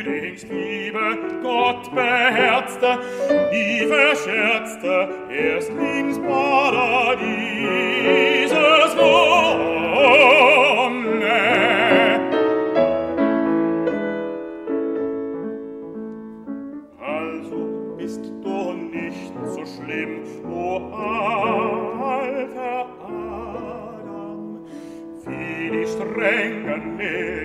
Frühlingsliebe, Gott beherzte, nie verscherzte, Erstlingsparadieses Wonne. Also bist du nicht so schlimm, o alter Adam, wie die strengen Lehrer